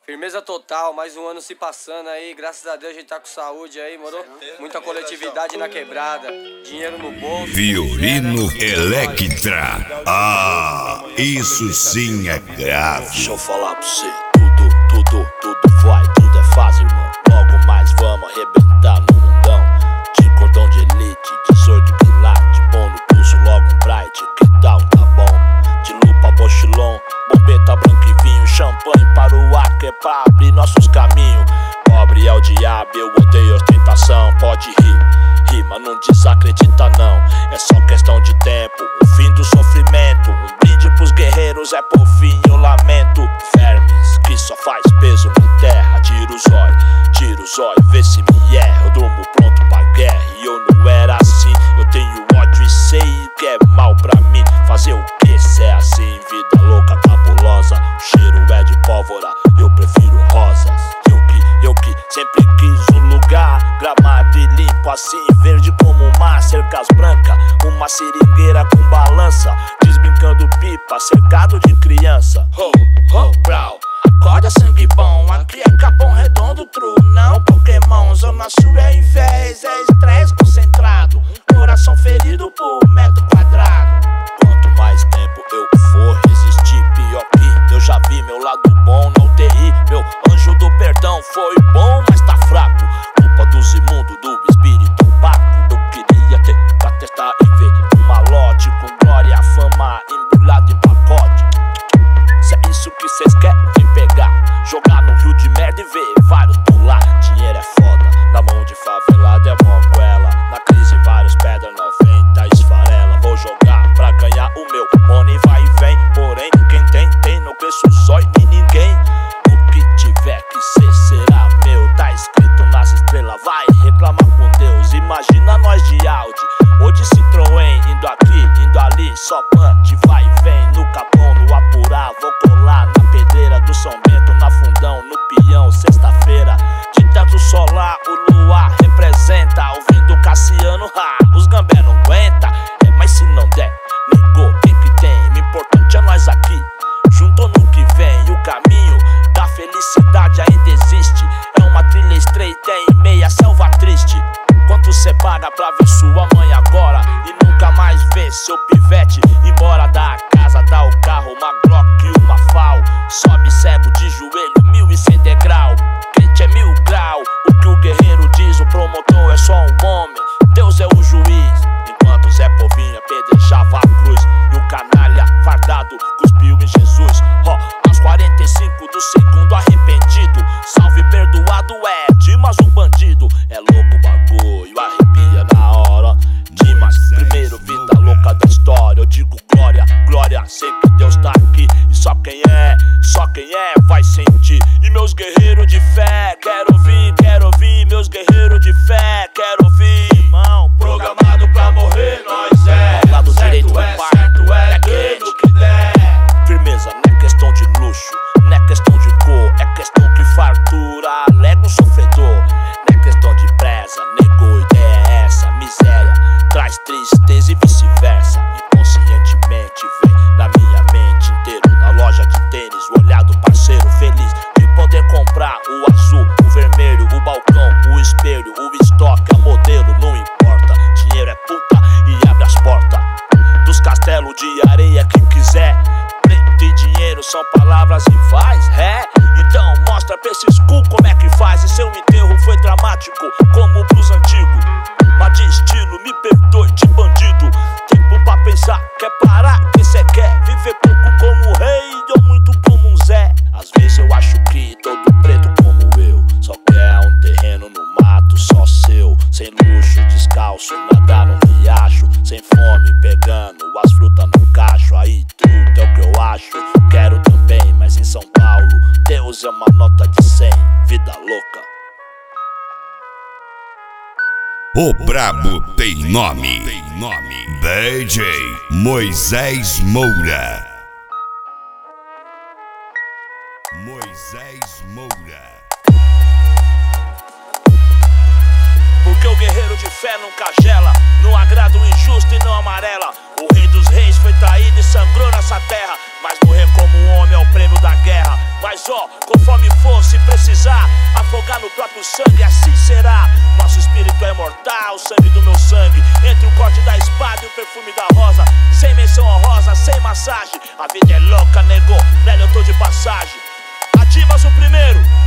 Firmeza total, mais um ano se passando aí, graças a Deus a gente tá com saúde aí, moro? Muita coletividade na quebrada, dinheiro no bolso. Violino Electra. Ah, isso sim é grave. Deixa eu falar pra você, tudo vai, tudo é fácil, irmão. Logo mais vamos arrebentar no mundão. De cordão de elite, 18 quilates, bom no pulso, logo um bright, que tal, tá bom? De lupa, bochilão, bombeta, branco e vinho, champanhe para o ar, que é pra abrir nossos caminhos. Pobre é o diabo, eu odeio ostentação, pode rir, mas não desacredita não. É só questão de tempo, o fim do sofrimento. Um brinde pros guerreiros, é por fim, eu lamento. Vermes, que só faz peso na terra. Tira o zóio, vê se me erra. Eu durmo pronto pra guerra e eu não era assim. Eu tenho ódio e sei que é mal pra mim. Fazer o que se é assim? Vida louca, cabulosa. O cheiro é de pólvora, eu prefiro rosas. Eu que sempre quis um lugar gramado e limpo assim, verde como o mar, cercas brancas, uma seringueira com balança, desbrincando pipa, cercado de criança. Brau, acorda sangue bom, aqui é Capão Redondo, true, não Pokémon. Zona Sul é invés, é estresse concentrado, coração ferido por metro quadrado. Quanto mais tempo eu for resistir, pior que eu já vi meu lado bom na UTI. Meu anjo do perdão foi bom, mas tá fraco. Culpa dos imundos, do espírito opaco. Eu queria ter pra testar e ver um malote com glória, fama embrulhado em pacote. Se é isso que cês querem pegar, jogar no rio de merda e ver vários pular. Dinheiro é foda, na mão de favelado é moguela. Na crise vários pedra 90 esfarela. Vou jogar pra ganhar o meu money vai e vem. Porém quem tem, não cresce o zóio de ninguém. O que tiver que ser será meu, tá escrito nas estrelas. Vai reclamar com Deus, imagina nós de Audi ou de Citroën, indo aqui, indo ali, só punch, vai e vem. No Capão, no Apurá, vou colar na pedreira do São Bento, na Fundão, no Pião, sexta-feira. De teto solar, o luar representa, ouvindo Cassiano, os gambé não aguenta. Mas se não der, negou, que tem? O importante é nós aqui, junto no que vem. E o caminho da felicidade ainda existe, é uma trilha estreita em meia selva triste. Quanto cê paga pra ver sua mãe agora e nunca mais ver seu pivete embora da casa, dá o carro, uma Glock e uma FAL. Sobe cego de joelho, 1100 degrau. Crente é 1000 grau, o que o guerreiro diz, o promotor é só um homem, Deus é o juiz. Enquanto Zé Povinho apedrejava a cruz e o canalha fardado cuspiu em Jesus. Aos 45 do segundo arrependido, salve perdoado é Dimas o bandido. É louco o bagulho, arrepia na hora. Dimas, primeiro vida louca da história. Eu digo glória, glória, sei que Deus tá aqui. E só quem é vai sentir. E meus guerreiros de fé, quero ouvir. Meus guerreiros de fé, quero ouvir. Irmão, programado pra morrer, nós é. Ao lado direito é pai, certo, é quem no que der. Firmeza, não é questão de luxo, não é questão de cor, é questão que fartura alega o sofredor. Não é questão de presa, negou, ideia é essa. Miséria traz tristeza e vice-versa. Inconscientemente vem na minha mente inteiro. Na loja de tênis, o olhar do parceiro feliz de poder comprar o azul, o vermelho, o balcão, o espelho, o estoque, a modelo, não importa. Dinheiro é puta e abre as portas dos castelos de areia que quiser. Preto e dinheiro são palavras rivais, então mostra pra esses cu como é que faz. E seu enterro foi dramático como pros antigos, mas de estilo, me perdoe de bandido. Tempo pra pensar, quer parar, que cê quer viver pouco como rei ou muito como um Zé. Às vezes eu acho que todo preto como eu só quer um terreno no mato só seu, sem luxo, descalço, nadar no riacho, sem fome, pegando as frutas no cacho. Aí tudo é o que eu acho, quero também, mas em São Paulo Deus é uma nota de 100, vida louca. O brabo tem nome. DJ Moisés Moura. Porque o guerreiro de fé nunca gela, não agrada o injusto e não amarela. O rei dos reis foi traído e sangrou nessa terra, mas morrer como um homem é o prêmio da guerra. Mas ó, conforme for, se precisar afogar no próprio sangue, assim será. Nosso espírito é mortal, o sangue do meu sangue. Entre o corte da espada e o perfume da rosa. Sem menção honrosa, sem massagem. A vida é louca, nego, velho, eu tô de passagem. Adibas o primeiro.